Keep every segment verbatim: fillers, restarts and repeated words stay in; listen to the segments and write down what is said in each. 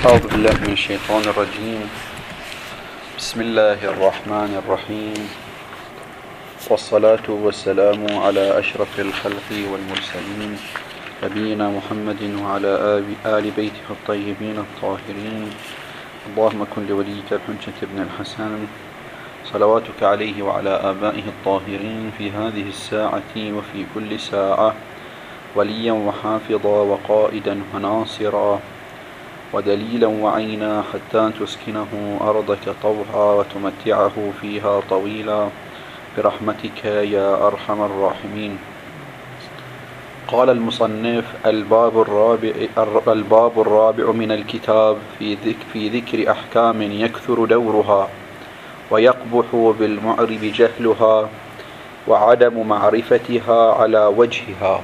أعوذ بالله من الشيطان الرجيم. بسم الله الرحمن الرحيم، والصلاة والسلام على أشرف الخلق والمرسلين نبينا محمد وعلى آل بيته الطيبين الطاهرين. اللهم كن لوليك الحجة بن الحسن صلواتك عليه وعلى آبائه الطاهرين في هذه الساعة وفي كل ساعة وليا وحافظا وقائدا وناصرا ودليلا وعينا حتى تسكنه أرضك طوعا وتمتعه فيها طويلا برحمتك يا أرحم الراحمين. قال المصنف: الباب الرابع الباب الرابع من الكتاب في ذكر, في ذكر أحكام يكثر دورها ويقبح بالمعرب جهلها وعدم معرفتها على وجهها.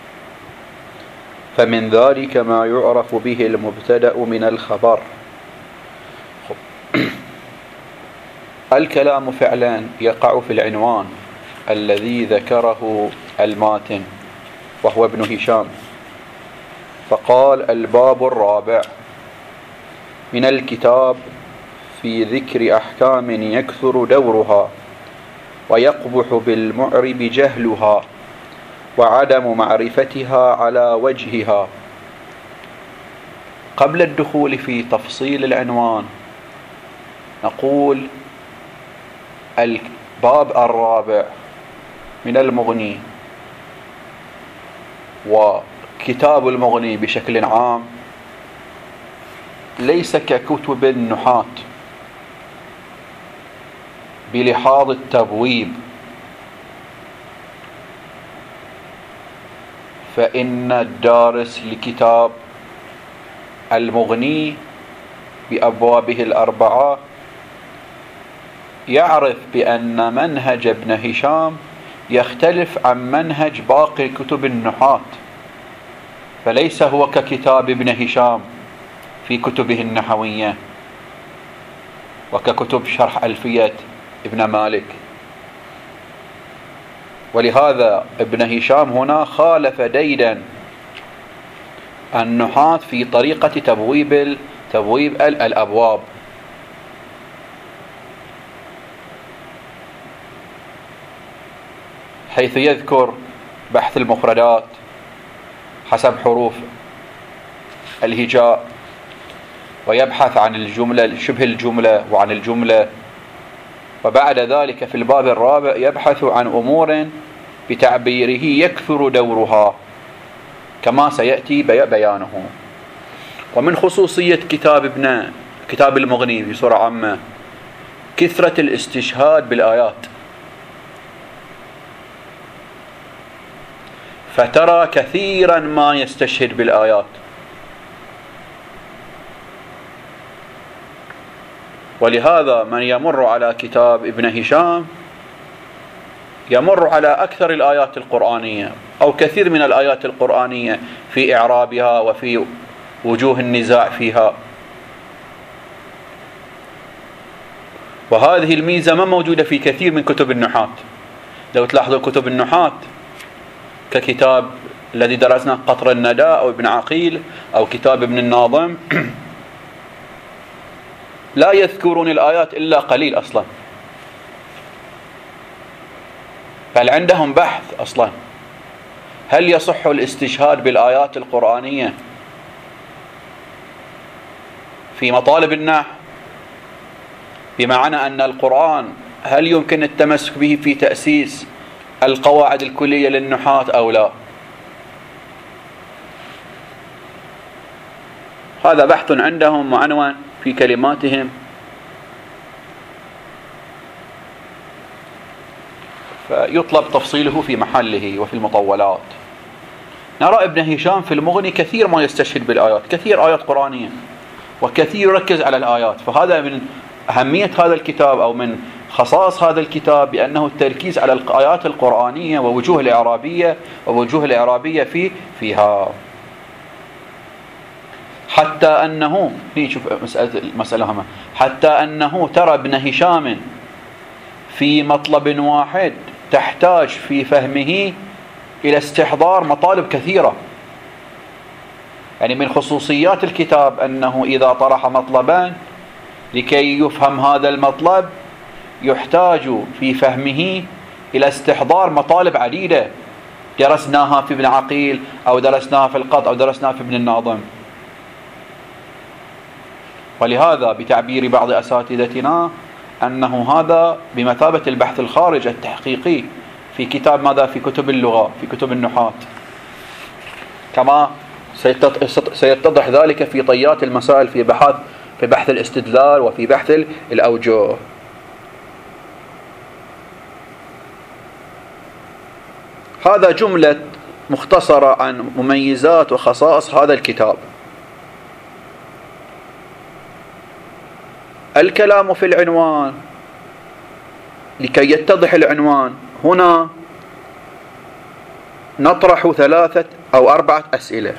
فمن ذلك ما يعرف به المبتدأ من الخبر. الكلام فعلا يقع في العنوان الذي ذكره الماتن وهو ابن هشام، فقال: الباب الرابع من الكتاب في ذكر أحكام يكثر دورها ويقبح بالمعرب جهلها وعدم معرفتها على وجهها. قبل الدخول في تفصيل العنوان نقول: الباب الرابع من المغني وكتاب المغني بشكل عام ليس ككتب النحاة بلحاظ التبويب، فإن الدارس لكتاب المغني بأبوابه الأربعة يعرف بأن منهج ابن هشام يختلف عن منهج باقي كتب النحاة، فليس هو ككتاب ابن هشام في كتبه النحوية وككتب شرح ألفية ابن مالك. ولهذا ابن هشام هنا خالف ديدا النحاة في طريقة تبويب تبويب الأبواب. حيث يذكر بحث المفردات حسب حروف الهجاء، ويبحث عن الجملة شبه الجملة وعن الجملة، وبعد ذلك في الباب الرابع يبحث عن أمور بتعبيره يكثر دورها كما سيأتي بيانه. ومن خصوصية كتاب ابن كتاب المغني بصورة عامة كثرة الاستشهاد بالآيات، فترى كثيرا ما يستشهد بالآيات. ولهذا من يمر على كتاب ابن هشام يمر على أكثر الآيات القرآنية أو كثير من الآيات القرآنية في إعرابها وفي وجوه النزاع فيها. وهذه الميزة ما موجودة في كثير من كتب النحاة. لو تلاحظوا كتب النحاة ككتاب الذي درسناه قطر الندى أو ابن عقيل أو كتاب ابن الناظم لا يذكرون الآيات إلا قليل أصلا، بل عندهم بحث أصلا هل يصح الاستشهاد بالآيات القرآنية في مطالب النحو، بمعنى أن القرآن هل يمكن التمسك به في تأسيس القواعد الكلية للنحاة أو لا. هذا بحث عندهم معنون في كلماتهم. فيطلب تفصيله في محله وفي المطولات. نرى ابن هشام في المغني كثير ما يستشهد بالآيات، كثير آيات قرآنية وكثير يركز على الآيات. فهذا من أهمية هذا الكتاب أو من خصائص هذا الكتاب بأنه التركيز على الآيات القرآنية ووجوه الإعرابية ووجوه الإعرابية في فيها، حتى أنه نشوف مسألة مسألة هامة حتى أنه ترى ابن هشام في مطلب واحد تحتاج في فهمه إلى استحضار مطالب كثيرة. يعني من خصوصيات الكتاب أنه إذا طرح مطلبا لكي يفهم هذا المطلب يحتاج في فهمه إلى استحضار مطالب عديدة درسناها في ابن عقيل أو درسناها في القط أو درسناها في ابن الناظم. ولهذا بتعبير بعض أساتذتنا أنه هذا بمثابة البحث الخارج التحقيقي في كتاب ماذا؟ في كتب اللغة، في كتب النحاة، كما سيتضح ذلك في طيات المسائل في بحث في بحث الاستدلال وفي بحث الأوجه. هذا جملة مختصرة عن مميزات وخصائص هذا الكتاب. الكلام في العنوان. لكي يتضح العنوان هنا نطرح ثلاثة أو أربعة أسئلة.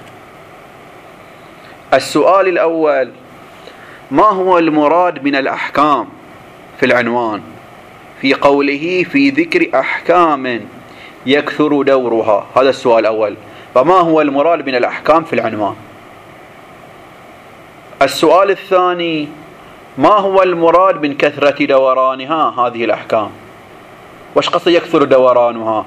السؤال الأول: ما هو المراد من الأحكام في العنوان في قوله في ذكر أحكام يكثر دورها؟ هذا السؤال الأول، فما هو المراد من الأحكام في العنوان؟ السؤال الثاني: ما هو المراد من كثرة دورانها هذه الأحكام؟ وش قصد يكثر دورانها؟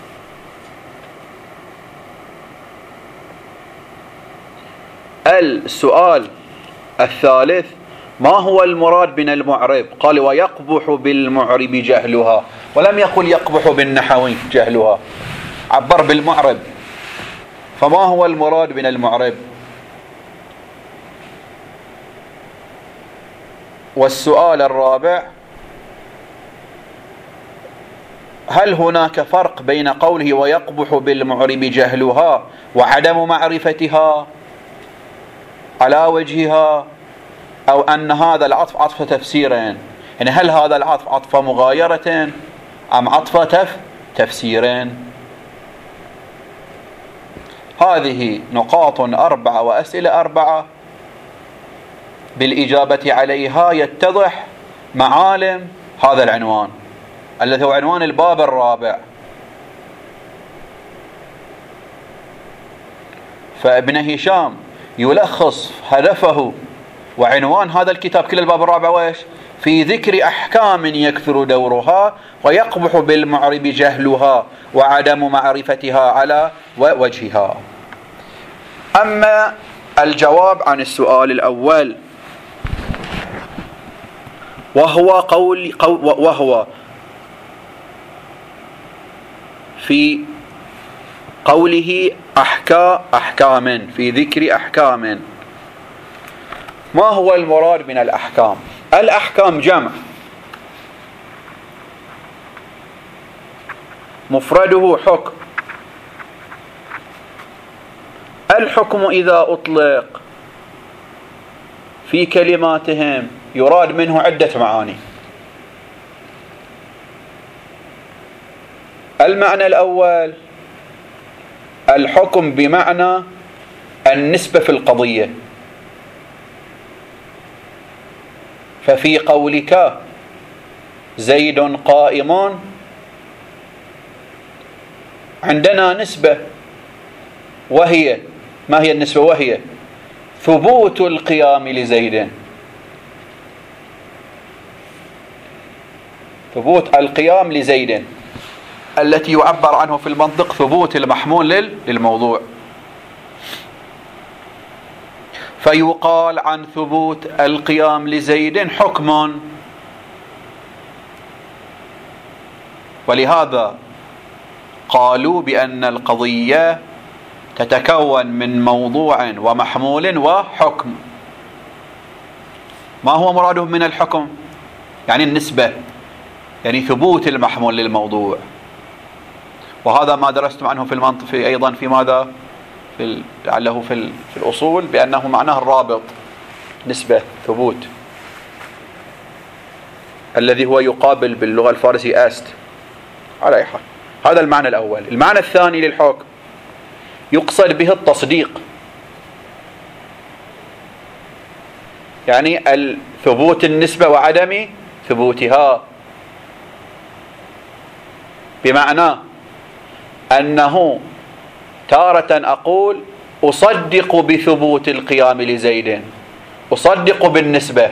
السؤال الثالث: ما هو المراد من المعرب؟ قال ويقبح بالمعرب جهلها، ولم يقل يقبح بالنحوي جهلها، عبر بالمعرب، فما هو المراد من المعرب؟ والسؤال الرابع: هل هناك فرق بين قوله ويقبح بالمعرب جهلها وعدم معرفتها على وجهها، أو أن هذا العطف عطف تفسيرين؟ يعني هل هذا العطف عطف مغايرة أم عطف تف تفسيرين؟ هذه نقاط أربعة وأسئلة أربعة بالإجابة عليها يتضح معالم هذا العنوان الذي هو عنوان الباب الرابع. فابن هشام يلخص هدفه وعنوان هذا الكتاب كل الباب الرابع وإيش؟ في ذكر أحكام يكثر دورها ويقبح بالمعرب جهلها وعدم معرفتها على وجهها. أما الجواب عن السؤال الأول وهو قول, قول وهو في قوله أحكى أحكام في ذكر أحكام، ما هو المراد من الأحكام؟ الأحكام جمع، مفرده حكم. الحكم إذا أطلق في كلماتهم يراد منه عدة معاني. المعنى الأول: الحكم بمعنى النسبة في القضية، ففي قولك زيد قائم عندنا نسبة، وهي ما هي النسبة؟ وهي ثبوت القيام لزيد، ثبوت القيام لزيد التي يعبر عنه في المنطق ثبوت المحمول للموضوع. فيقال عن ثبوت القيام لزيد حكم. ولهذا قالوا بأن القضية تتكون من موضوع ومحمول وحكم. ما هو مرادهم من الحكم؟ يعني النسبة، يعني ثبوت المحمول للموضوع. وهذا ما درستم عنه في المنطق في أيضا في ماذا؟ في لعله في, في الأصول بأنه معناه الرابط، نسبة ثبوت، الذي هو يقابل باللغة الفارسية است. على أي حال هذا المعنى الأول. المعنى الثاني للحكم يقصد به التصديق، يعني ثبوت النسبة وعدم ثبوتها، بمعنى أنه تارة أقول أصدق بثبوت القيام لزيد، أصدق بالنسبة،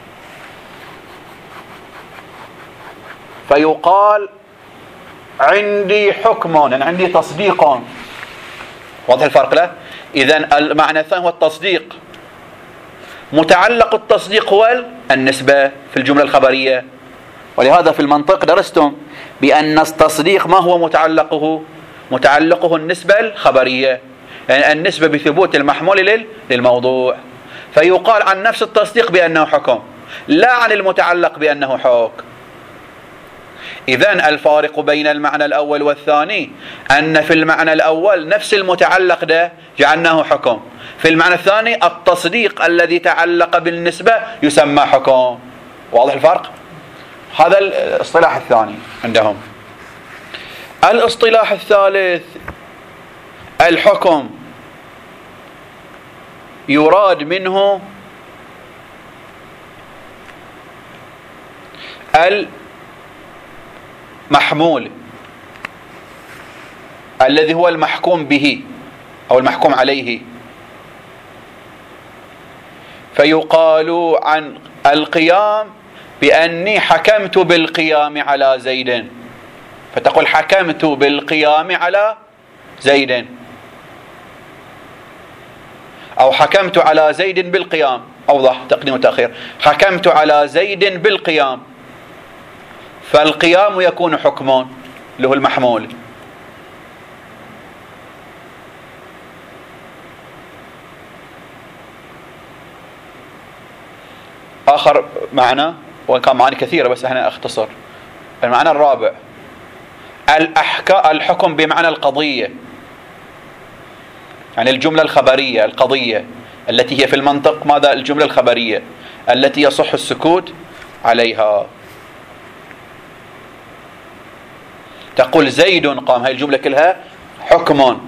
فيقال عندي حكم، يعني عندي تصديق. واضح الفرق له؟ إذن المعنى الثاني هو التصديق. متعلق التصديق هو النسبة في الجملة الخبرية، ولهذا في المنطق درستم بأن التصديق ما هو متعلقه؟ متعلقه النسبة الخبرية، يعني النسبة بثبوت المحمول للموضوع، فيقال عن نفس التصديق بأنه حكم، لا عن المتعلق بأنه حكم. إذن الفارق بين المعنى الأول والثاني أن في المعنى الأول نفس المتعلق ده جعلناه حكم، في المعنى الثاني التصديق الذي تعلق بالنسبة يسمى حكم. واضح الفرق؟ هذا الاصطلاح الثاني عندهم. الاصطلاح الثالث الحكم يراد منه المحمول الذي هو المحكوم به أو المحكوم عليه، فيقال عن القيام بأني حكمت بالقيام على زيد، فتقول حكمت بالقيام على زيد، أو حكمت على زيد بالقيام، أوضح تقديم وتأخير، حكمت على زيد بالقيام، فالقيام يكون حكما له المحمول. آخر معنى، وإن كان معاني كثيرة بس احنا اختصر، المعنى الرابع الأحكام، الحكم بمعنى القضية، يعني الجملة الخبرية القضية التي هي في المنطق ماذا؟ الجملة الخبرية التي يصح السكوت عليها. تقول زيد قام، هاي الجملة كلها حكم،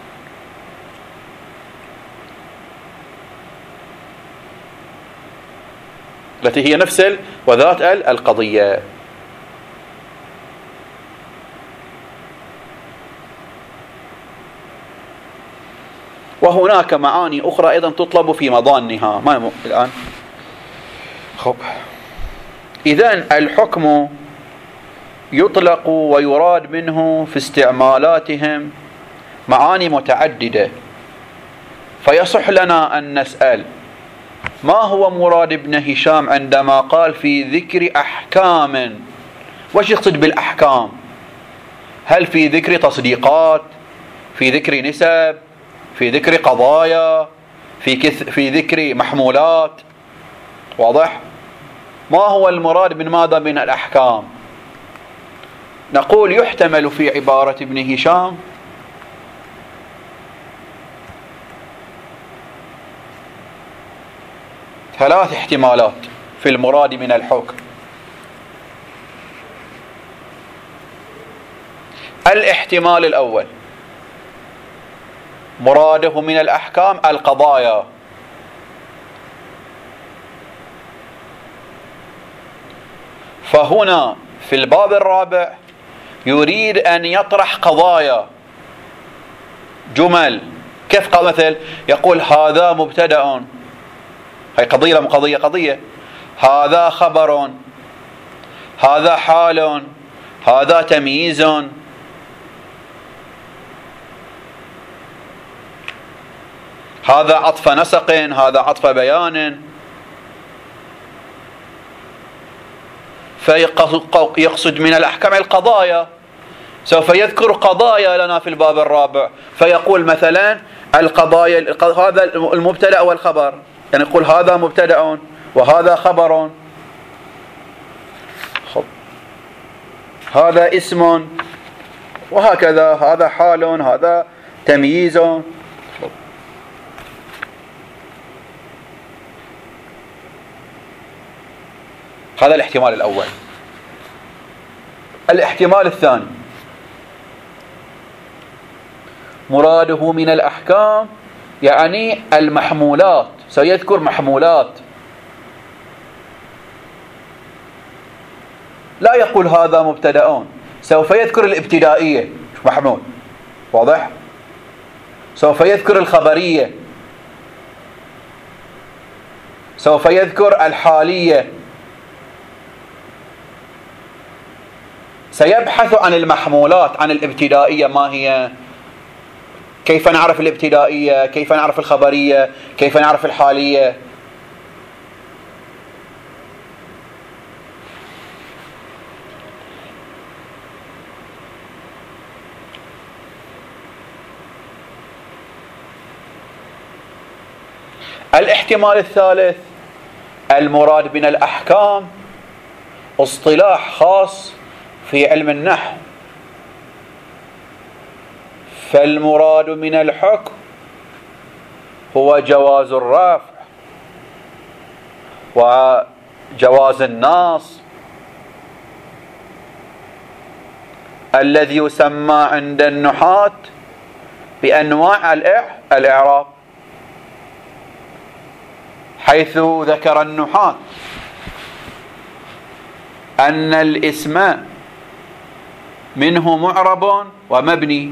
التي هي نفس وذات القضية. وهناك معاني أخرى أيضا تطلب في مضانها ما م... الآن. خب إذن الحكم يطلق ويراد منه في استعمالاتهم معاني متعددة، فيصح لنا أن نسأل ما هو مراد ابن هشام عندما قال في ذكر أحكام؟ وش يقصد بالأحكام؟ هل في ذكر تصديقات، في ذكر نسب، في ذكر قضايا، في كث... في ذكر محمولات؟ واضح؟ ما هو المراد من ماذا؟ من الأحكام. نقول يحتمل في عبارة ابن هشام ثلاث احتمالات في المراد من الحكم. الاحتمال الأول مراده من الأحكام القضايا، فهنا في الباب الرابع يريد أن يطرح قضايا جمل. كيف قال؟ مثل يقول هذا مبتدأ، هي قضية لم قضية؟ قضية. هذا خبر، هذا حال، هذا تمييز، هذا عطف نسق، هذا عطف بيان. فيقصد من الأحكام القضايا، سوف يذكر قضايا لنا في الباب الرابع، فيقول مثلا القضايا هذا المبتدأ والخبر، يعني يقول هذا مبتدأ وهذا خبر، هذا اسم، وهكذا، هذا حال، هذا تمييز. هذا الاحتمال الأول. الاحتمال الثاني مراده من الأحكام يعني المحمولات، سيذكر محمولات، لا يقول هذا مبتدأ، سوف يذكر الابتدائية محمول. واضح؟ سوف يذكر الخبرية، سوف يذكر الحالية، سيبحث عن المحمولات، عن الابتدائية ما هي، كيف نعرف الابتدائية، كيف نعرف الخبرية، كيف نعرف الحالية. الاحتمال الثالث، المراد من الأحكام اصطلاح خاص في علم النحو، فالمراد من الحكم هو جواز الرفع وجواز النصب الذي يسمى عند النحاة بأنواع الإعراب، حيث ذكر النحاة أن الاسم منه معرب ومبني،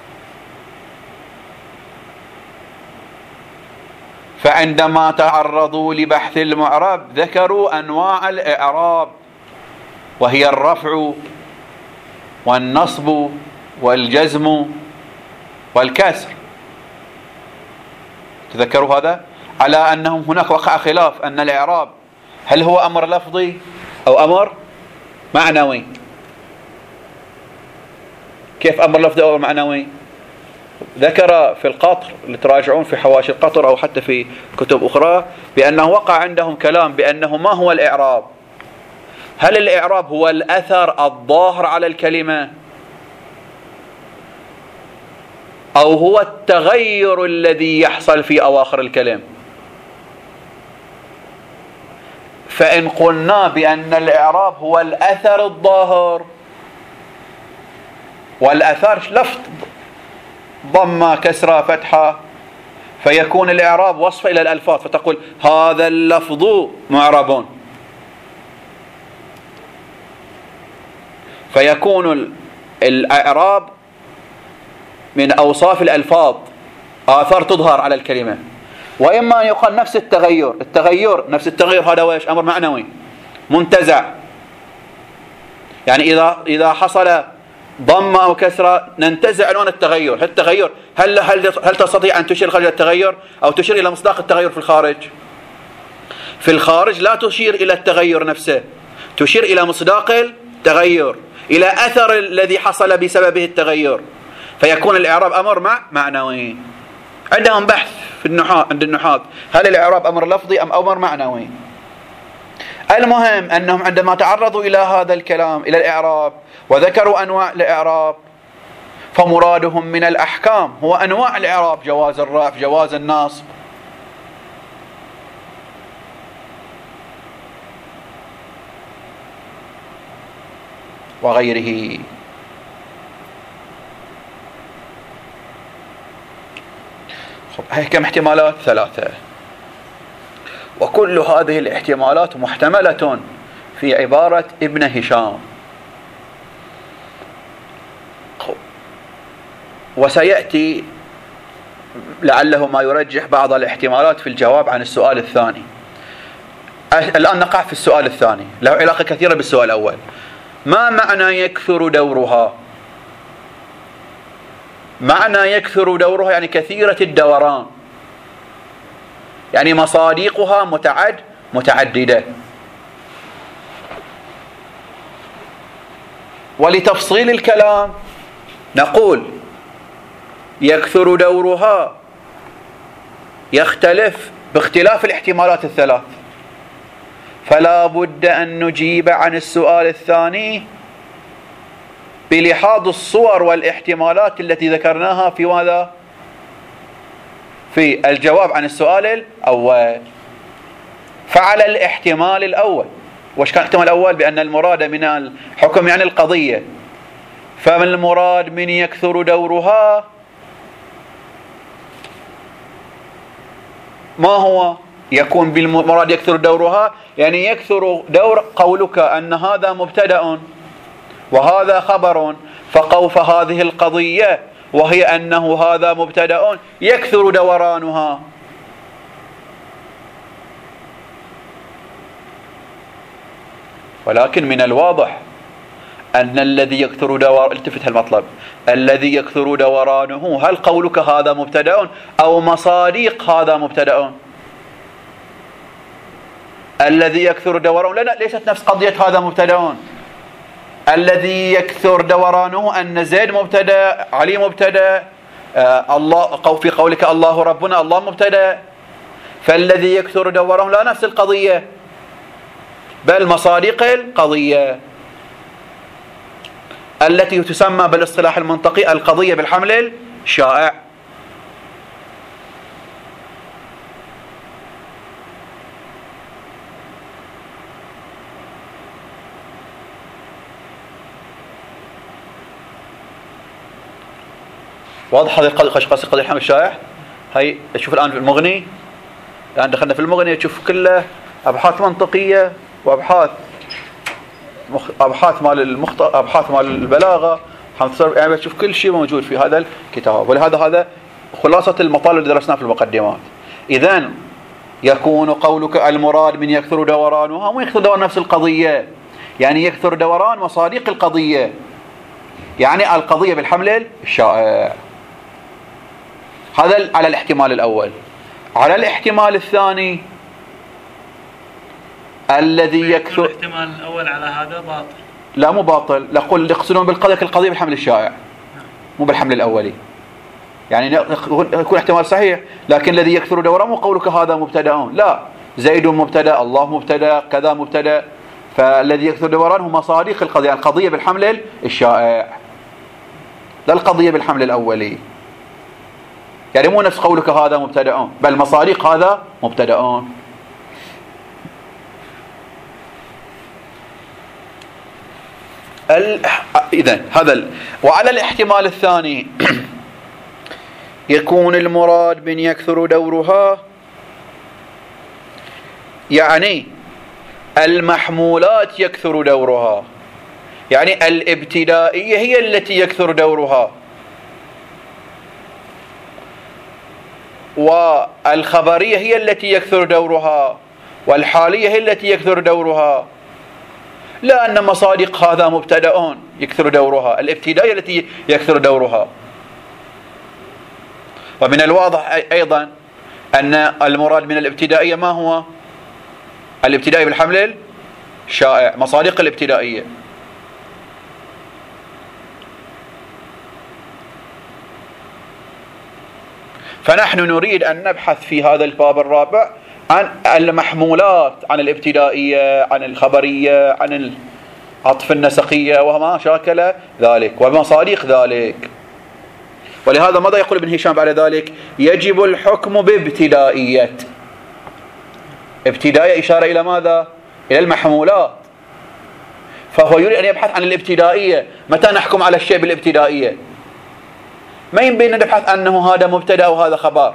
فعندما تعرضوا لبحث المعرب ذكروا أنواع الإعراب، وهي الرفع والنصب والجزم والكسر. تذكروا هذا؟ على أنهم هناك وقع خلاف أن الإعراب هل هو أمر لفظي أو أمر معنوي. كيف أمر لفظي أو أمر معنوي؟ ذكر في القطر، اللي تراجعون في حواشي القطر أو حتى في كتب أخرى، بأنه وقع عندهم كلام بأنه ما هو الإعراب؟ هل الإعراب هو الأثر الظاهر على الكلمة، أو هو التغير الذي يحصل في أواخر الكلام؟ فإن قلنا بأن الإعراب هو الأثر الظاهر، والأثر لفظ ضمة كسرة فتحة، فيكون الإعراب وصف إلى الألفاظ، فتقول هذا اللفظ معرب، فيكون الإعراب من أوصاف الألفاظ، آثار تظهر على الكلمة. وإما أن يقال نفس التغير، التغير نفس التغير هذا وإيش؟ أمر معنوي منتزع، يعني إذا إذا حصل ضمة أو كسرة ننتزع لون التغير. هل التغير هل هل هل تستطيع أن تشير خارج التغير أو تشير إلى مصداق التغير في الخارج؟ في الخارج لا تشير إلى التغير نفسه، تشير إلى مصداق التغير، إلى أثر الذي حصل بسببه التغير، فيكون الإعراب أمر مع معنوي. عندهم بحث في النحاة، عند النحاة، هل الإعراب أمر لفظي أم أمر معنوي؟ المهم أنهم عندما تعرضوا إلى هذا الكلام، إلى الإعراب، وذكروا أنواع الإعراب، فمرادهم من الأحكام هو أنواع الإعراب، جواز الرفع، جواز النصب. وغيره. هي كم احتمالات؟ ثلاثة، وكل هذه الاحتمالات محتملة في عبارة ابن هشام. وسيأتي لعله ما يرجح بعض الاحتمالات في الجواب عن السؤال الثاني. الآن نقع في السؤال الثاني، له علاقة كثيرة بالسؤال الأول. ما معنى يكثر دورها؟ معنى يكثر دورها يعني كثيرة الدوران، يعني مصادقها متعد متعددة. ولتفصيل الكلام نقول يكثر دورها يختلف باختلاف الاحتمالات الثلاث، فلا بد أن نجيب عن السؤال الثاني بلحاظ الصور والاحتمالات التي ذكرناها في ماذا؟ في الجواب عن السؤال الأول. فعلى الاحتمال الأول، وش كان الاحتمال الأول؟ بأن المراد من الحكم يعني القضية، فمن المراد من يكثر دورها ما هو؟ يكون بالمراد يكثر دورها يعني يكثر دور قولك أن هذا مبتدأ وهذا خبر، فقوف هذه القضية وهي أنه هذا مبتدأ يكثر دورانها. ولكن من الواضح أن الذي يكثر دورانه، التفت هالمطلب، الذي يكثر دورانه، هل قولك هذا مبتدأ أو مصادق هذا مبتدأ؟ الذي يكثر دورانه لا ليست نفس قضية هذا مبتدأ. الذي يكثر دورانه أن زيد مبتدأ، علي مبتدأ، آه الله في قولك الله ربنا الله مبتدأ. فالذي يكثر دورانه لا نفس القضية، بل مصادق القضية التي تسمى بالاصطلاح المنطقي القضية بالحمل الشائع. واضح هذه القضية؟ قصدي قضية الحمل الشائع. هي شوف الآن في المغني، الآن دخلنا في المغني تشوف كله أبحاث منطقية وأبحاث مخ... أبحاث مال المخط... أبحاث مال البلاغة، يعني تشوف كل شيء موجود في هذا الكتاب. ولهذا هذا خلاصة المطالب اللي درسناها في المقدمات. إذن يكون قولك المراد من يكثر دورانها مو يكثر دوران نفس القضية، يعني يكثر دوران مصادق القضية، يعني القضية بالحمل الشائع. هذا على الاحتمال الأول. على الاحتمال الثاني الذي يكثر، الاحتمال الأول على هذا باطل. لا مو باطل، نقول يقصدون بالقضية القضية بالحمل الشائع مو بالحمل الأولي. يعني يكون احتمال صحيح، لكن الذي يكثر دورانه قولك هذا مبتدأ، لا زيد مبتدأ، الله مبتدأ، كذا مبتدأ. فالذي يكثر دورانه مصادق القضية، القضية بالحمل الشائع لا القضية بالحمل الأولي. يعني مو نفس قولك هذا مبتدأ، بل مصادق هذا مبتدأ. إذن هذا ال... وعلى الاحتمال الثاني يكون المراد من يكثر دورها يعني المحمولات يكثر دورها، يعني الابتدائية هي التي يكثر دورها، والخبرية هي التي يكثر دورها، والحالية هي التي يكثر دورها. لا أن مصادق هذا مبتدأ يكثر دورها، الابتدائية التي يكثر دورها. ومن الواضح أيضا أن المراد من الابتدائية ما هو؟ الابتدائي بالحمل الشائع، مصادق الابتدائية. فنحن نريد أن نبحث في هذا الباب الرابع عن المحمولات، عن الابتدائية، عن الخبرية، عن العطف النسقية وما شاكل ذلك ومصادق ذلك. ولهذا ماذا يقول ابن هشام بعد ذلك؟ يجب الحكم بابتدائية. ابتدائية إشارة إلى ماذا؟ إلى المحمولات. فهو يريد أن يبحث عن الابتدائية. متى نحكم على الشيء بالابتدائية؟ ما ينبغي أن نبحث أنه هذا مبتدأ وهذا خبر.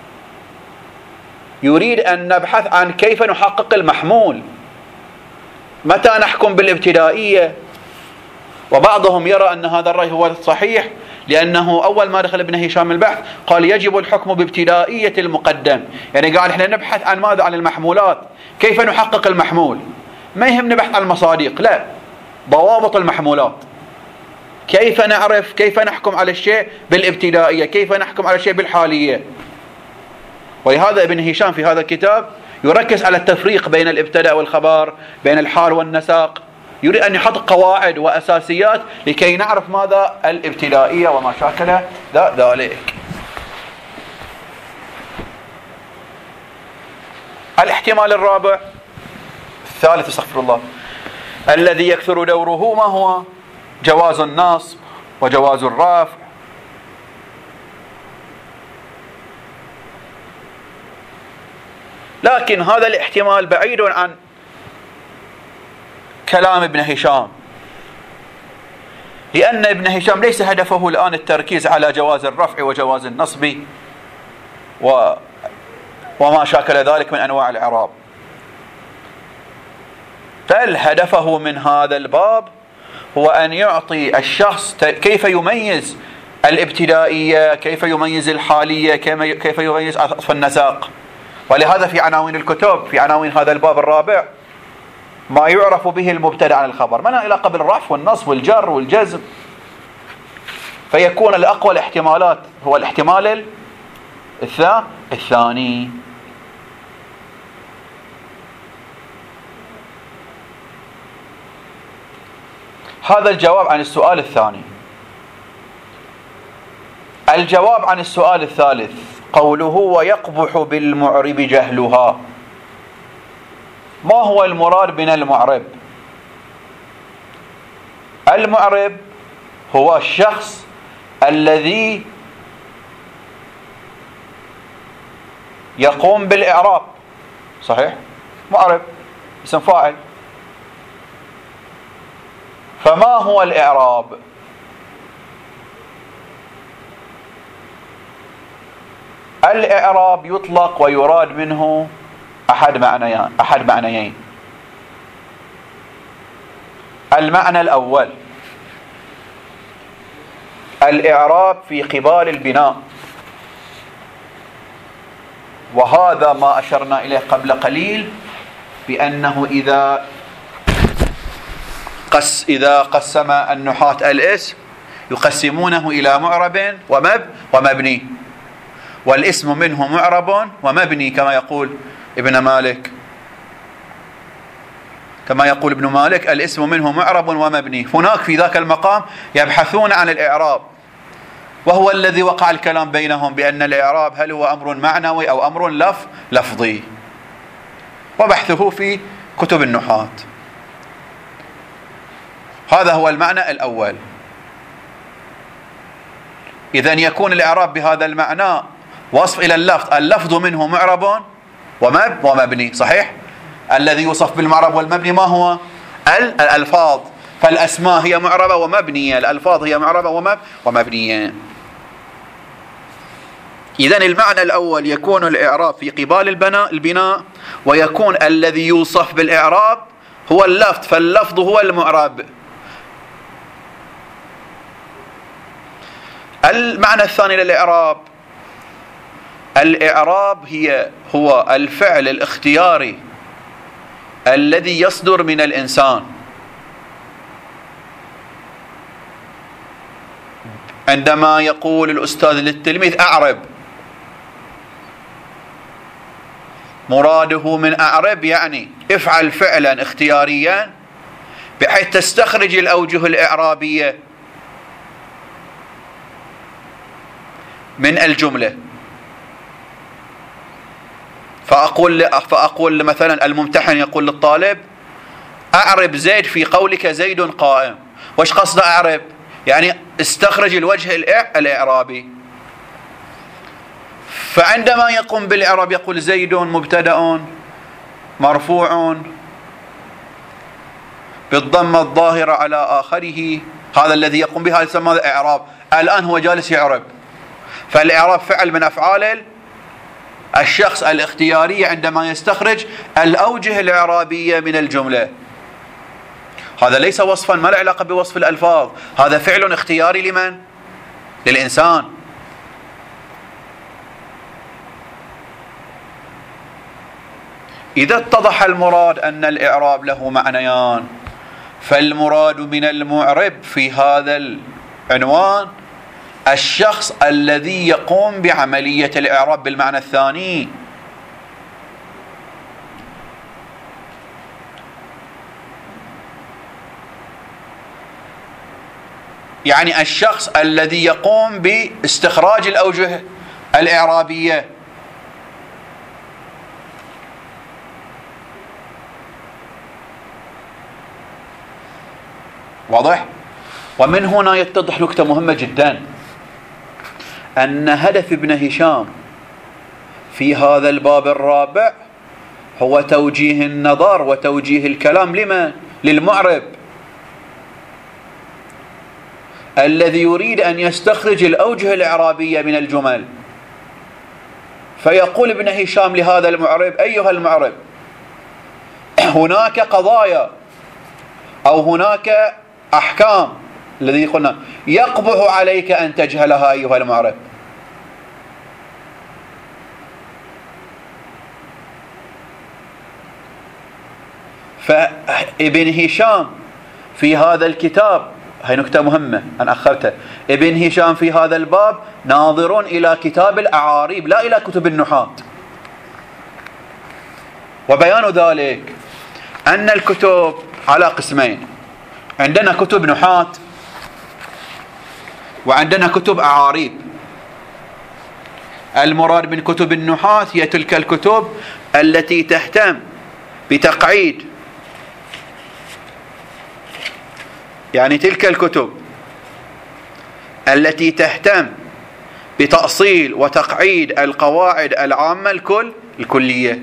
يريد أن نبحث عن كيف نحقق المحمول. متى نحكم بالابتدائية؟ وبعضهم يرى أن هذا الرأي هو الصحيح، لأنه أول ما دخل ابن هشام البحث قال يجب الحكم بابتدائية المقدم، يعني قال إحنا نبحث عن ماذا؟ عن المحمولات، كيف نحقق المحمول. ما يهم نبحث عن المصادق، لا، ضوابط المحمولات. كيف نعرف، كيف نحكم على الشيء بالابتدائية، كيف نحكم على الشيء بالحالية. ولهذا ابن هشام في هذا الكتاب يركز على التفريق بين الابتداء والخبر، بين الحال والنساق. يريد أن يحط قواعد وأساسيات لكي نعرف ماذا الابتدائية وما شاكل ذلك. الاحتمال الرابع الثالث استغفر الله الذي يكثر دوره ما هو؟ جواز النصب وجواز الرفع. لكن هذا الاحتمال بعيد عن كلام ابن هشام، لأن ابن هشام ليس هدفه الآن التركيز على جواز الرفع وجواز النصب و وما شاكل ذلك من أنواع الإعراب، بل هدفه من هذا الباب هو أن يعطي الشخص كيف يميز الابتدائية، كيف يميز الحالية، كيف يميز عطف النساق. ولهذا في عناوين الكتب، في عناوين هذا الباب الرابع، ما يعرف به المبتدأ عن الخبر، ما له علاقة بالرفع والنصب والجر والجزم. فيكون الأقوى الاحتمالات هو الاحتمال الثاني. هذا الجواب عن السؤال الثاني. الجواب عن السؤال الثالث قوله ويقبح بالمعرب جهلها. ما هو المراد من المعرب؟ المعرب هو الشخص الذي يقوم بالإعراب، صحيح؟ معرب اسم فاعل. فما هو الإعراب؟ الإعراب يطلق ويراد منه أحد معنيين أحد معنيين. المعنى الأول الإعراب في قبال البناء، وهذا ما أشرنا إليه قبل قليل بأنه إذا قس إذا قسم النحاة الاسم يقسمونه إلى معرب ومب ومبني، والاسم منه معرب ومبني كما يقول ابن مالك كما يقول ابن مالك الاسم منه معرب ومبني. هناك في ذاك المقام يبحثون عن الإعراب، وهو الذي وقع الكلام بينهم بأن الإعراب هل هو أمر معنوي أو أمر لف لفظي، وبحثه في كتب النحاة. هذا هو المعنى الأول. إذن يكون الإعراب بهذا المعنى وصف إلى اللفظ، اللفظ منه معرب ومب ومبني، صحيح؟ الذي يوصف بالمعرب والمبني ما هو؟ الألفاظ. فالأسماء هي معربة ومبنية، الألفاظ هي معربة ومب ومبنية. إذن المعنى الأول يكون الإعراب في قبال البناء البناء، ويكون الذي يوصف بالإعراب هو اللفظ، فاللفظ هو المعرب. المعنى الثاني للإعراب، الإعراب هي هو الفعل الاختياري الذي يصدر من الإنسان عندما يقول الأستاذ للتلميذ أعرب. مراده من أعرب يعني افعل فعلا اختياريا بحيث تستخرج الأوجه الإعرابية من الجملة. فأقول فأقول مثلا الممتحن يقول للطالب أعرب زيد في قولك زيد قائم. وش قصد أعرب؟ يعني استخرج الوجه الإعرابي. فعندما يقوم بالإعراب يقول زيد مبتدأ مرفوع بالضمة الظاهرة على آخره، هذا الذي يقوم بها يسمى إعراب. الآن هو جالس يعرب، فالإعراب فعل من أفعال الشخص الاختيارية عندما يستخرج الأوجه الإعرابية من الجملة. هذا ليس وصفا، ما له علاقة بوصف الألفاظ، هذا فعل اختياري لمن؟ للإنسان. إذا اتضح المراد أن الإعراب له معنيان، فالمراد من المعرب في هذا العنوان الشخص الذي يقوم بعملية الإعراب بالمعنى الثاني. يعني الشخص الذي يقوم باستخراج الأوجه الإعرابية. واضح؟ ومن هنا يتضح نكتة مهمة جدا، أن هدف ابن هشام في هذا الباب الرابع هو توجيه النظر وتوجيه الكلام لمن؟ للمعرب الذي يريد أن يستخرج الأوجه الإعرابية من الجمل. فيقول ابن هشام لهذا المعرب أيها المعرب، هناك قضايا أو هناك أحكام الذي قلنا يقبح عليك أن تجهلها أيها المعرب. فابن هشام في هذا الكتاب، هاي نكتة مهمة أنا أخرتها، ابن هشام في هذا الباب ناظر إلى كتاب الأعاريب لا إلى كتب النحاة. وبيان ذلك أن الكتب على قسمين، عندنا كتب نحاة وعندنا كتب أعاريب. المراد من كتب النحاة هي تلك الكتب التي تهتم بتقعيد، يعني تلك الكتب التي تهتم بتأصيل وتقعيد القواعد العامة الكل الكلية.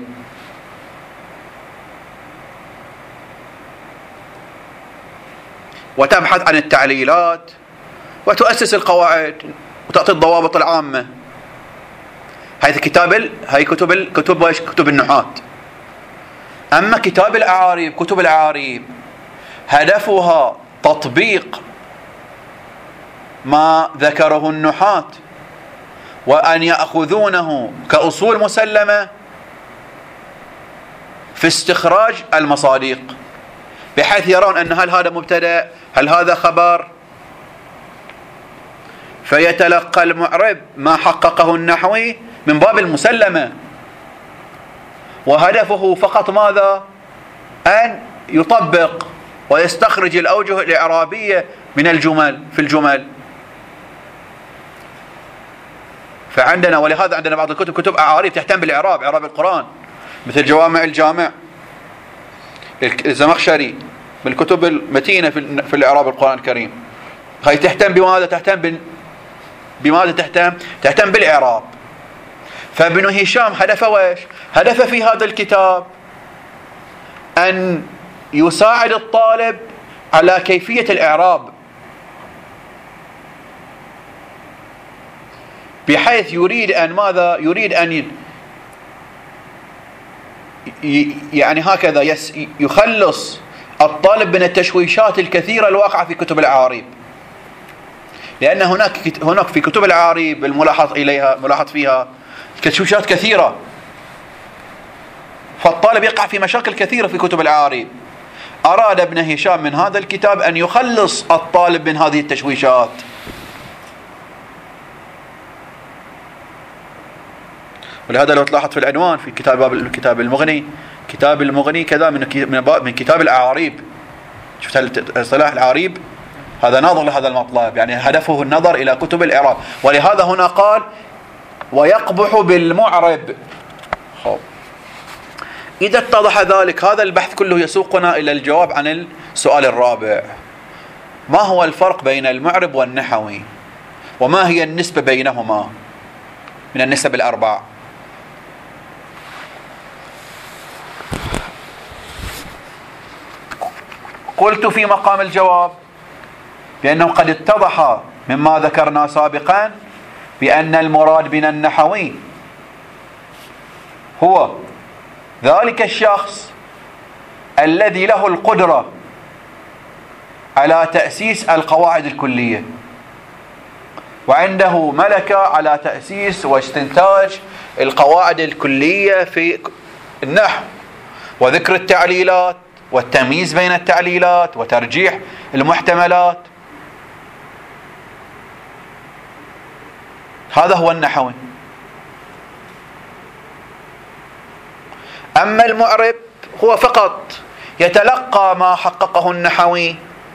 وتبحث عن التعليلات وتؤسس القواعد وتعطي الضوابط العامة. هذه كتاب ال... هاي كتب ال... كتب ايش؟ كتب النحاة. أما كتاب الأعاريب، كتب الأعاريب هدفها تطبيق ما ذكره النحاة وأن يأخذونه كأصول مسلمة في استخراج المصادق، بحيث يرون أن هل هذا مبتدأ، هل هذا خبر، فيتلقى المعرب ما حققه النحوي من باب المسلمة، وهدفه فقط ماذا؟ أن يطبق ويستخرج الأوجه الإعرابية من الجمل في الجمل. فعندنا، ولهذا عندنا بعض الكتب كتب أعاريب تهتم بالإعراب، إعراب القرآن، مثل جوامع الجامع الزمخشري، بالكتب المتينة في الإعراب القرآن الكريم. هاي تهتم بماذا؟ تهتم بماذا تهتم؟ تهتم بالإعراب. فابن هشام هدفه ويش؟ هدفه في هذا الكتاب أن يساعد الطالب على كيفية الإعراب، بحيث يريد أن ماذا؟ يريد أن يعني هكذا يخلص الطالب من التشويشات الكثيرة الواقعة في كتب الأعاريب. لأن هناك هناك في كتب الأعاريب الملاحظ إليها ملاحظ فيها تشويشات كثيرة، فالطالب يقع في مشاكل كثيرة في كتب الأعاريب. أراد ابن هشام من هذا الكتاب أن يخلص الطالب من هذه التشويشات. ولهذا لو تلاحظ في العنوان في كتاب الكتاب المغني، كتاب المغني كذا من من كتاب الأعاريب. شفت اصطلاح الأعاريب؟ هذا ناظر لهذا المطلب، يعني هدفه النظر إلى كتب الإعراب. ولهذا هنا قال ويقبح بالمعرب. خب. إذا اتضح ذلك، هذا البحث كله يسوقنا إلى الجواب عن السؤال الرابع: ما هو الفرق بين المعرب والنحوي؟ وما هي النسبة بينهما من النسب الأربع؟ قلت في مقام الجواب بأنه قد اتضح مما ذكرنا سابقا بأن المراد من النحوي هو ذلك الشخص الذي له القدرة على تأسيس القواعد الكلية، وعنده ملكة على تأسيس واستنتاج القواعد الكلية في النحو، وذكر التعليلات والتمييز بين التعليلات وترجيح المحتملات. هذا هو النحوي. أما المعرب هو فقط يتلقى ما حققه النحوي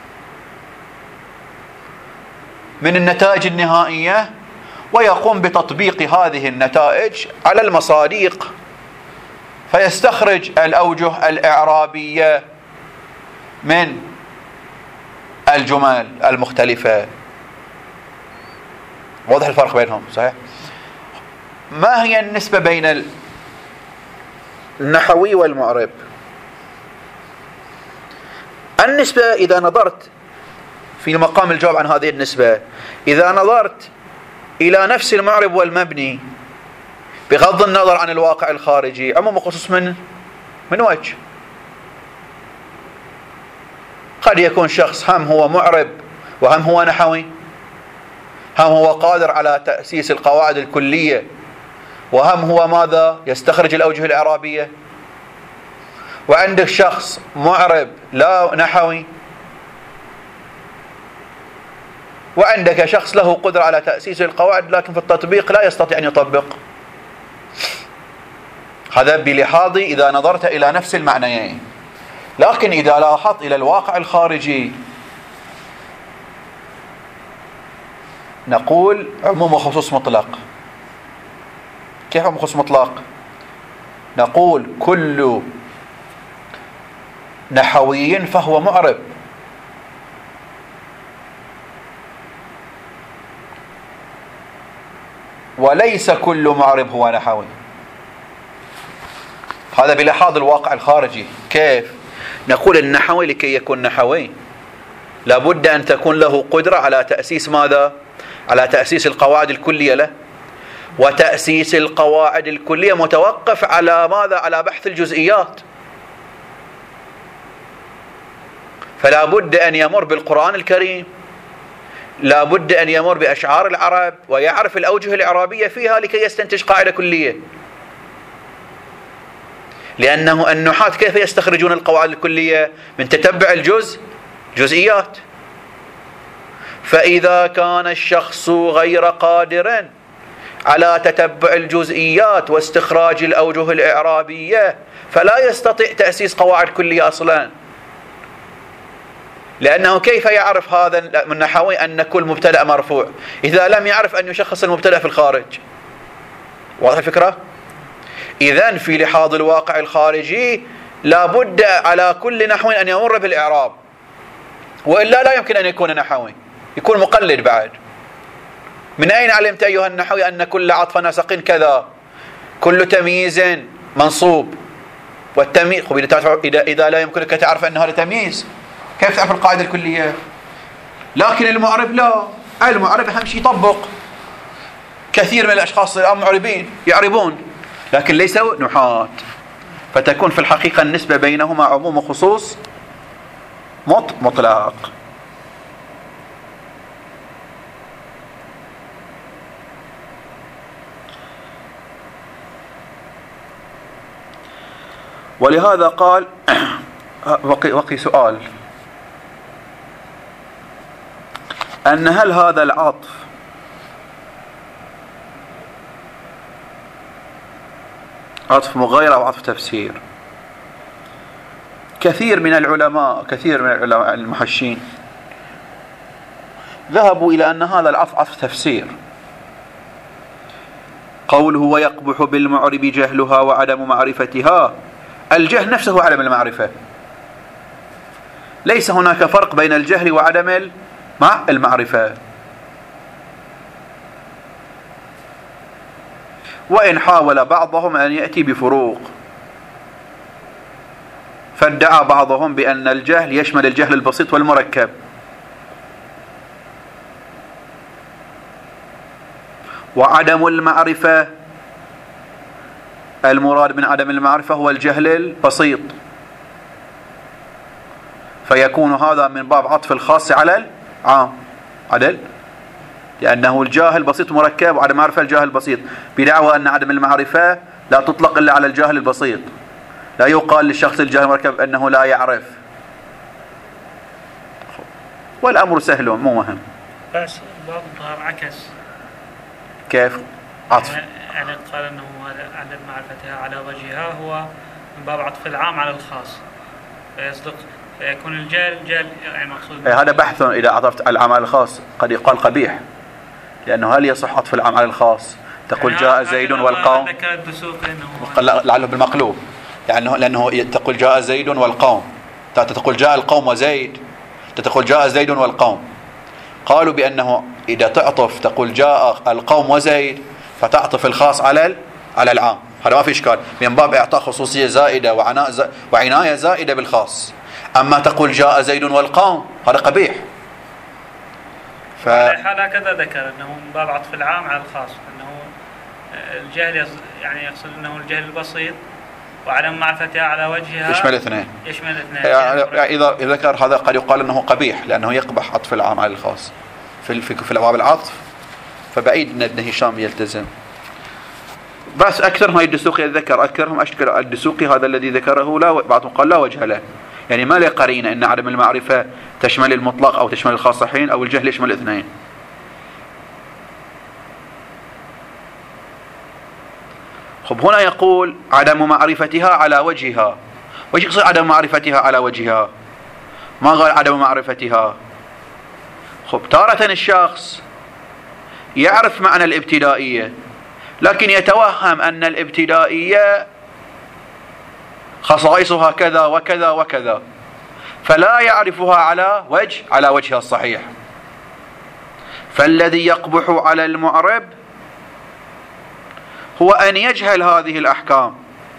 من النتائج النهائية ويقوم بتطبيق هذه النتائج على المصادق، فيستخرج الأوجه الإعرابية من الجمل المختلفة. واضح الفرق بينهم؟ صحيح؟ ما هي النسبة بين النحوي والمعرب؟ النسبة إذا نظرت في مقام الجواب عن هذه النسبة، إذا نظرت إلى نفس المعرب والمبني بغض النظر عن الواقع الخارجي، عموم وخصوص من من وجه. قد يكون شخص هم هو معرب وهم هو نحوي، هم هو قادر على تأسيس القواعد الكلية، وهم هو ماذا؟ يستخرج الأوجه الإعرابية. وعندك شخص معرب لا نحوي، وعندك شخص له قدرة على تأسيس القواعد لكن في التطبيق لا يستطيع أن يطبق. هذا بلحاظ إذا نظرت إلى نفس المعنيين. لكن إذا لاحظت إلى الواقع الخارجي نقول عموم وخصوص مطلق. كيف عموم وخصوص مطلق؟ نقول كل نحوي فهو معرب، وليس كل معرب هو نحوي. هذا بلحاظ الواقع الخارجي. كيف؟ نقول النحوي لكي يكون نحوي لابد أن تكون له قدرة على تأسيس ماذا؟ على تأسيس القواعد الكلية له، وتأسيس القواعد الكلية متوقف على ماذا؟ على بحث الجزئيات. فلا بد أن يمر بالقرآن الكريم، لا بد أن يمر بأشعار العرب ويعرف الأوجه الإعرابية فيها لكي يستنتج قاعدة كلية. لأنه النحاة كيف يستخرجون القواعد الكلية؟ من تتبع الجزء جزئيات. فإذا كان الشخص غير قادر على تتبع الجزئيات واستخراج الأوجه الإعرابية فلا يستطيع تأسيس قواعد كلية أصلا. لأنه كيف يعرف هذا من نحوي أن كل مبتدأ مرفوع إذا لم يعرف أن يشخص المبتدأ في الخارج؟ واضح الفكرة؟ إذن في لحاظ الواقع الخارجي لابد على كل نحو أن يمر بالإعراب، وإلا لا يمكن أن يكون نحوي، يكون مقلد بعد. من أين علمت أيها النحوي أن كل عطف نسق كذا، كل تمييز منصوب؟ والتمييز إذا, إذا لا يمكنك تعرف أن هذا تمييز كيف تعرف القاعدة الكلية؟ لكن المعرب لا، المعرب أهم شيء يطبق. كثير من الأشخاص الآن معربين يعربون لكن ليسوا نحاة. فتكون في الحقيقة النسبة بينهما عموم وخصوص مطلق. ولهذا قال وقي, وقي سؤال أن هل هذا العطف عطف مغايرة أو عطف تفسير؟ كثير من العلماء كثير من العلماء المحشين ذهبوا إلى أن هذا العطف عطف تفسير. قوله ويقبح بالمعرب جهلها وعدم معرفتها، الجهل نفسه عدم المعرفة، ليس هناك فرق بين الجهل وعدم المعرفة. وإن حاول بعضهم أن يأتي بفروق، فادعى بعضهم بأن الجهل يشمل الجهل البسيط والمركب، وعدم المعرفة المراد من عدم المعرفة هو الجهل البسيط، فيكون هذا من باب عطف الخاص على العام. عدل، لأنه الجاهل بسيط مركب وعدم معرفة الجاهل البسيط، بدعوى أن عدم المعرفة لا تطلق إلا على الجاهل البسيط، لا يقال للشخص الجاهل المركب أنه لا يعرف. والأمر سهل مو مهم. بس بعض الظاهر عكس. كيف عطف؟ يعني قال أنه عدم معرفتها على وجهها هو من باب عطف العام على الخاص، فيصدق فيكون الجاهل جاهل يعني مقصود. هذا بحث إذا عطفت العام على الخاص قد يقال قبيح، لأنه هل يصح عطف العام على الخاص؟ تقول يعني جاء زيد والقوم، لعله بالمقلوب، يعني لأنه تقول جاء زيد والقوم، تقول جاء القوم وزيد، تقول جاء زيد والقوم. قالوا بأنه إذا تعطف تقول جاء القوم وزيد فتعطف الخاص على على العام، هذا ما في إشكال، من باب إعطاء خصوصية زائدة وعناء ز... وعناية زائدة بالخاص. أما تقول جاء زيد والقوم هذا قبيح. ف... حال هكذا ذكر أنه من باب عطف العام على الخاص، أنه الجهل يص... يعني يقصد أنه الجهل البسيط وعدم معرفتها على وجهها يشمل اثنين. يشمل اثنين. يعني إذا ذكر هذا قد يقال أنه قبيح لأنه يقبح عطف العام على الخاص في في في الأبواب العطف، فبعيد أن ابن هشام يلتزم. بس أكثرهم الدسوقي ذكر أكثرهم أشكال الدسوقي هذا الذي ذكره لا، بعضهم قال لا وجه له، يعني ما له قرينة أن عدم المعرفة تشمل المطلق أو تشمل الخاص حين، أو الجهل يشمل الاثنين. خب هنا يقول عدم معرفتها على وجهها. وش يقصد عدم معرفتها على وجهها؟ ما قال عدم معرفتها. خب تارة الشخص يعرف معنى الابتدائية لكن يتوهم أن الابتدائية خصائصها كذا وكذا وكذا، فلا يعرفها على وجه على وجهها الصحيح. فالذي يقبح على المعرب هو أن يجهل هذه الأحكام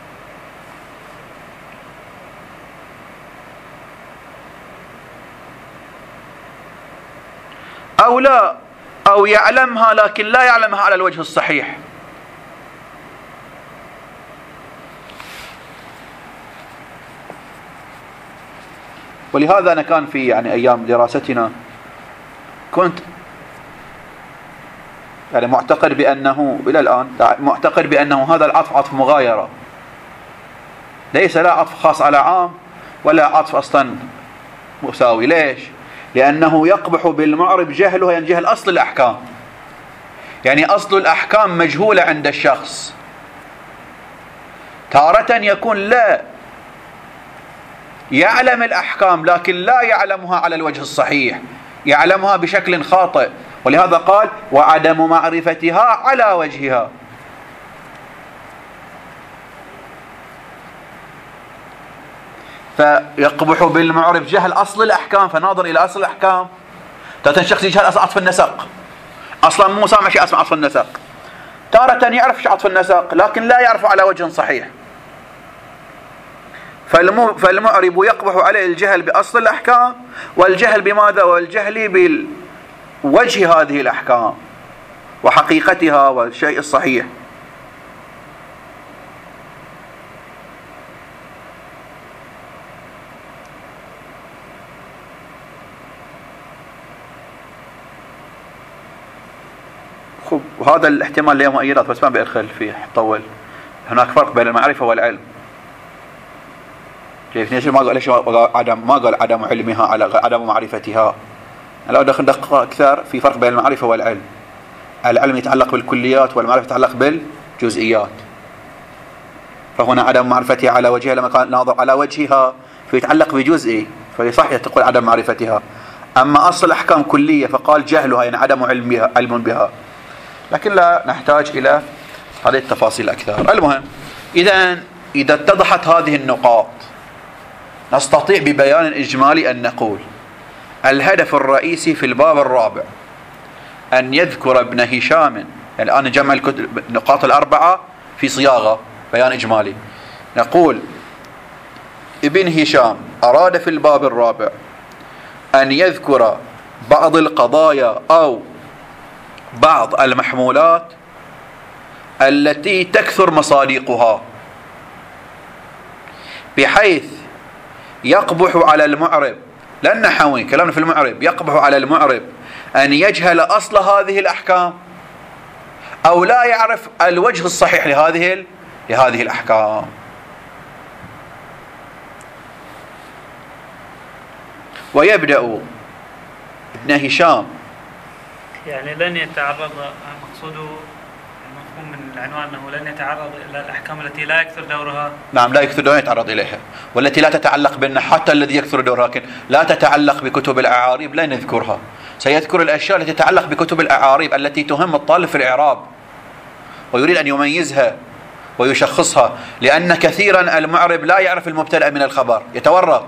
أو لا، أو يعلمها لكن لا يعلمها على الوجه الصحيح. ولهذا أنا كان في يعني أيام دراستنا كنت يعني معتقد بأنه إلى الآن معتقد بأنه هذا العطف عطف مغايرة، ليس لا عطف خاص على عام ولا عطف أصلا مساوي. ليش؟ لأنه يقبح بالمعرب جهله، يعني جهل أصل الأحكام، يعني أصل الأحكام مجهولة عند الشخص. تارة يكون لا يعلم الأحكام لكن لا يعلمها على الوجه الصحيح، يعلمها بشكل خاطئ، ولهذا قال وعدم معرفتها على وجهها. فيقبح بالمعرب جهل أصل الأحكام، فناظر إلى أصل الأحكام. تارة شخص يجهل أصل عطف النسق، أصلا مو سامع شيء اسمه عطف النسق. تارة يعرف شيء عطف النسق لكن لا يعرفه على وجه صحيح. فالمعرب يقبح عليه الجهل بأصل الأحكام والجهل بماذا؟ والجهل بالوجه هذه الأحكام وحقيقتها والشيء الصحيح. خب وهذا الاحتمال له مؤيدات بس ما بأدخل فيه طول. هناك فرق بين المعرفة والعلم. كيف ليش ما قال ليش عدم ما قال عدم علمها على عدم معرفتها؟ لو دخل دقق أكثر في فرق بين المعرفة والعلم. العلم يتعلق بالكليات والمعرفة يتعلق بالجزئيات. فهنا عدم معرفتها على وجهها لما قال ناظر على وجهها فيتعلق بجزئي، فصح تقول عدم معرفتها. أما أصل الأحكام كلية فقال جهلها يعني عدم علمها علم بها. لكن لا نحتاج إلى هذه التفاصيل أكثر. المهم إذا إذا اتضحت هذه النقاط نستطيع ببيان إجمالي أن نقول الهدف الرئيسي في الباب الرابع أن يذكر ابن هشام، يعني الآن نجمع النقاط الأربعة في صياغة بيان إجمالي. نقول ابن هشام أراد في الباب الرابع أن يذكر بعض القضايا أو بعض المحمولات التي تكثر مصادقها بحيث يقبح على المعرب، لأن نحوي كلامنا في المعرب، يقبح على المعرب أن يجهل أصل هذه الأحكام أو لا يعرف الوجه الصحيح لهذه لهذه الأحكام. ويبدأ ابن هشام يعني لن يتعرض، مقصوده المفهوم من العنوان أنه لن يتعرض إلى الأحكام التي لا يكثر دورها. نعم لا يكثر دورها يتعرض إليها، والتي لا تتعلق بالنا حتى الذي يكثر دورها لكن لا تتعلق بكتب الأعاريب لا نذكرها. سيذكر الأشياء التي تتعلق بكتب الأعاريب التي تهم الطالب في الإعراب ويريد أن يميزها ويشخصها، لأن كثيرا المعرب لا يعرف المبتدأ من الخبر، يتورط.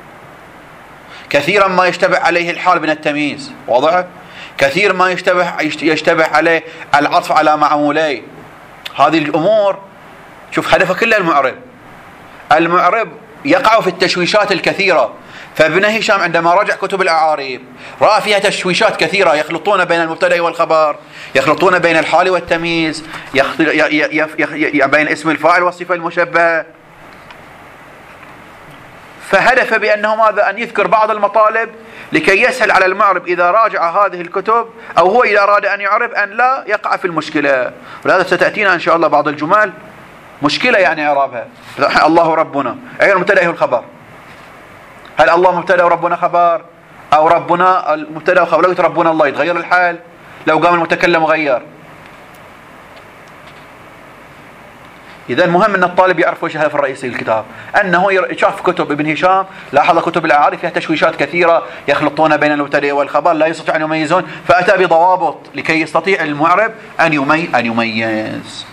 كثيرا ما يشتبه عليه الحال من التمييز، واضح؟ كثير ما يشتبه يشتبه عليه العطف على معمولي. هذه الأمور شوف هدفها كلها المعرب. المعرب يقع في التشويشات الكثيرة. فابن هشام عندما رجع كتب الأعاريب رأى فيها تشويشات كثيرة، يخلطون بين المبتدأ والخبر، يخلطون بين الحال والتمييز، بين اسم الفاعل والصفة المشبهة. فهدف بأنه ماذا؟ أن يذكر بعض المطالب لكي يسهل على المعرب إذا راجع هذه الكتب أو هو إذا أراد أن يعرب أن لا يقع في المشكلة. ولهذا ستأتينا إن شاء الله بعض الجمل مشكلة يعني إعرابها. الله ربنا، أي المبتدأ هو الخبر؟ هل الله مبتدأ وربنا خبر؟ أو ربنا المبتدأ وخبر؟ لو قلت ربنا الله يتغير الحال؟ لو قام المتكلم غير؟ إذا مهم أن الطالب يعرف وش الهدف الرئيسي للكتاب، أنه شاف كتب ابن هشام، لاحظ كتب الأعارف فيها تشويشات كثيرة، يخلطون بين المبتدأ والخبر، لا يستطيع أن يميزون، فأتى بضوابط لكي يستطيع المعرب أن يمي أن يميز.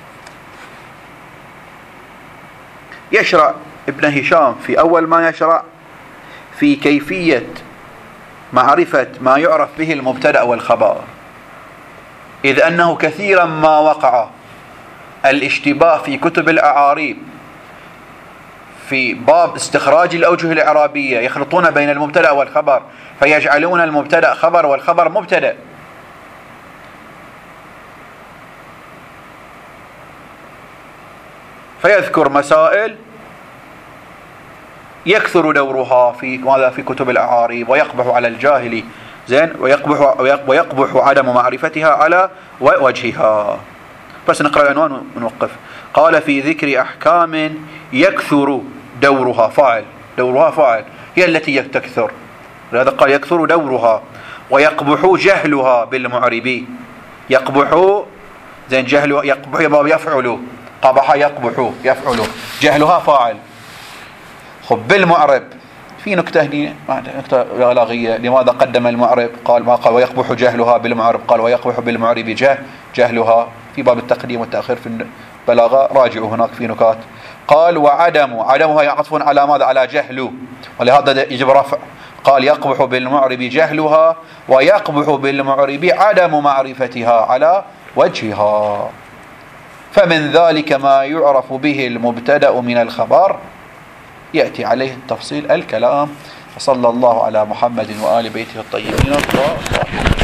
يشرع ابن هشام في أول ما يشرع في كيفية معرفة ما يعرف به المبتدأ والخبر، إذ أنه كثيرا ما وقع الاشتباه في كتب الأعاريب في باب استخراج الأوجه الإعرابية، يخلطون بين المبتدأ والخبر فيجعلون المبتدأ خبر والخبر مبتدأ. فيذكر مسائل يكثر دورها في ماذا؟ في كتب الأعاريب، ويقبح على الجاهل زين ويقبح ويقبح عدم معرفتها على وجهها. بس نقرأ العنوان ونوقف. قال في ذكر أحكام يكثر دورها، فاعل، دورها فاعل، هي التي تكثر، لهذا قال يكثر دورها، ويقبح جهلها بالمعرب، يقبح زين جهلها، يقبح يبقى يفعل، قبح يقبح يفعل، جهلها فاعل. خب بالمعرب في نكتة هنا، نكتة بلاغية، لماذا قدم المعرب؟ قال ما قال ويقبح جهلها بالمعرب، قال ويقبح بالمعرب جه جهلها، في باب التقديم والتأخير في البلاغة راجعوا هناك في نكات. قال وعدم، عدمها يعطف على ماذا؟ على جهل، ولهذا يجب رفع. قال يقبح بالمعرب جهلها ويقبح بالمعرب عدم معرفتها على وجهها. فمن ذلك ما يعرف به المبتدأ من الخبر، يأتي عليه التفصيل الكلام. وصلى الله على محمد وآل بيته الطيبين الطاهرين.